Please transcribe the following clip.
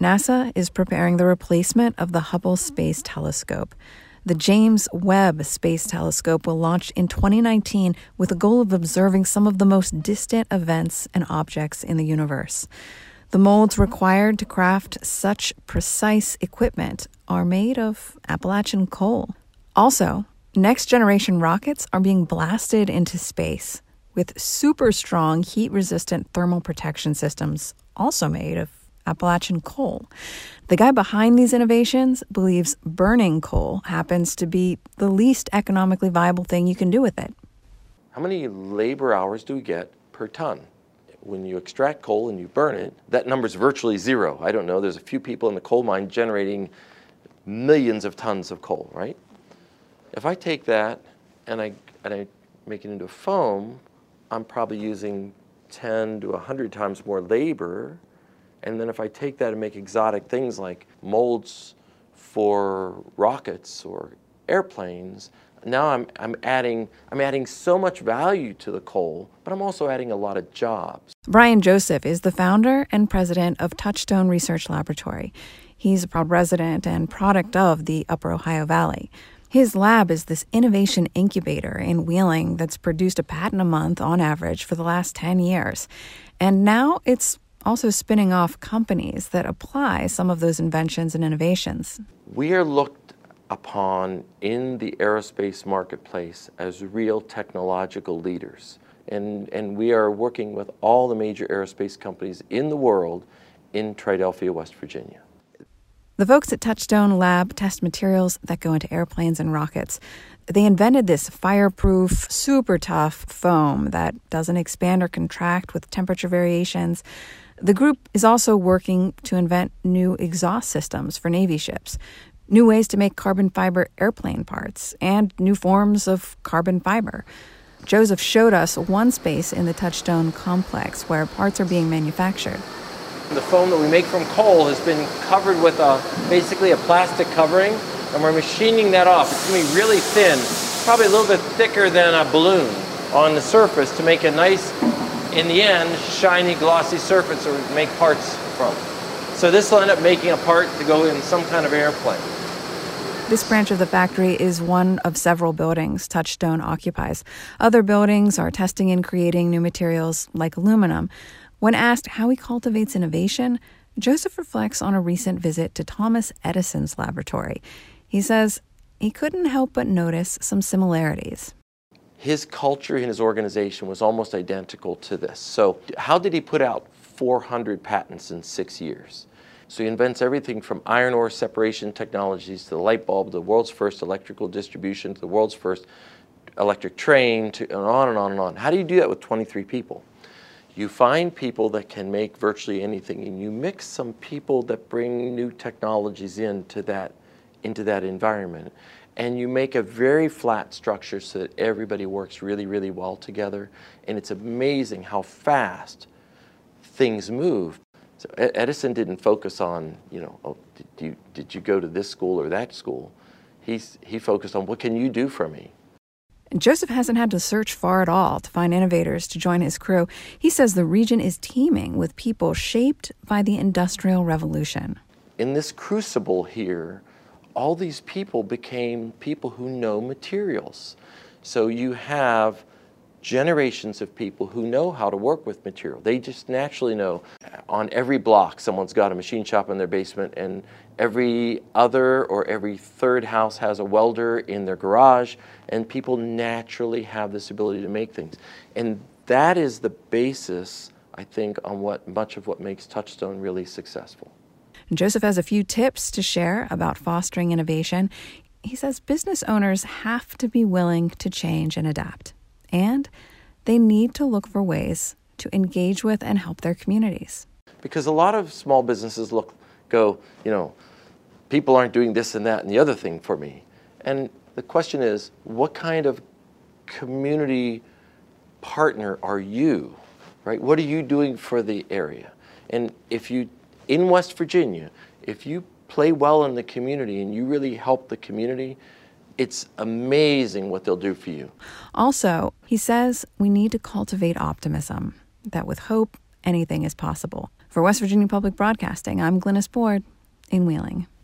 NASA is preparing the replacement of the Hubble Space Telescope. The James Webb Space Telescope will launch in 2019 with the goal of observing some of the most distant events and objects in the universe. The molds required to craft such precise equipment are made of Appalachian coal. Also, next-generation rockets are being blasted into space with super strong heat-resistant thermal protection systems, also made of Appalachian coal. The guy behind these innovations believes burning coal happens to be the least economically viable thing you can do with it. How many labor hours do we get per ton? When you extract coal and you burn it, that number's virtually zero. I don't know, there's a few people in the coal mine generating millions of tons of coal, right? If I take that and I make it into foam, I'm probably using 10 to 100 times more labor. And then if I take that and make exotic things like molds for rockets or airplanes, now I'm adding so much value to the coal, but I'm also adding a lot of jobs. Brian Joseph is the founder and president of Touchstone Research Laboratory. He's a proud resident and product of the Upper Ohio Valley. His lab is this innovation incubator in Wheeling that's produced a patent a month on average for the last 10 years. And now it's also spinning off companies that apply some of those inventions and innovations. We are looked upon in the aerospace marketplace as real technological leaders. And we are working with all the major aerospace companies in the world in Triadelphia, West Virginia. The folks at Touchstone Lab test materials that go into airplanes and rockets. They invented this fireproof, super tough foam that doesn't expand or contract with temperature variations. The group is also working to invent new exhaust systems for Navy ships, new ways to make carbon fiber airplane parts, and new forms of carbon fiber. Joseph showed us one space in the Touchstone complex where parts are being manufactured. The foam that we make from coal has been covered with basically a plastic covering, and we're machining that off. It's going to be really thin, probably a little bit thicker than a balloon on the surface to make a nice, in the end, shiny, glossy surface that we make parts from. So this will end up making a part to go in some kind of airplane. This branch of the factory is one of several buildings Touchstone occupies. Other buildings are testing and creating new materials like aluminum. When asked how he cultivates innovation, Joseph reflects on a recent visit to Thomas Edison's laboratory. He says he couldn't help but notice some similarities. His culture in his organization was almost identical to this. So how did he put out 400 patents in 6 years? So he invents everything from iron ore separation technologies to the light bulb, the world's first electrical distribution, to the world's first electric train, to and on and on and on. How do you do that with 23 people? You find people that can make virtually anything, and you mix some people that bring new technologies into that environment. And you make a very flat structure so that everybody works really, really well together. And it's amazing how fast things move. So Edison didn't focus on, oh, did you go to this school or that school? He focused on, what can you do for me? Joseph hasn't had to search far at all to find innovators to join his crew. He says the region is teeming with people shaped by the Industrial Revolution. In this crucible here, all these people became people who know materials. So you have generations of people who know how to work with material. They just naturally know. On every block, someone's got a machine shop in their basement, and every other or every third house has a welder in their garage, and people naturally have this ability to make things. And that is the basis, I think, on much of what makes Touchstone really successful. Joseph has a few tips to share about fostering innovation. He says business owners have to be willing to change and adapt, and they need to look for ways to engage with and help their communities. Because a lot of small businesses go, people aren't doing this and that and the other thing for me. And the question is, what kind of community partner are you, right? What are you doing for the area? And in West Virginia, if you play well in the community and you really help the community, it's amazing what they'll do for you. Also, he says we need to cultivate optimism, that with hope, anything is possible. For West Virginia Public Broadcasting, I'm Glynis Board in Wheeling.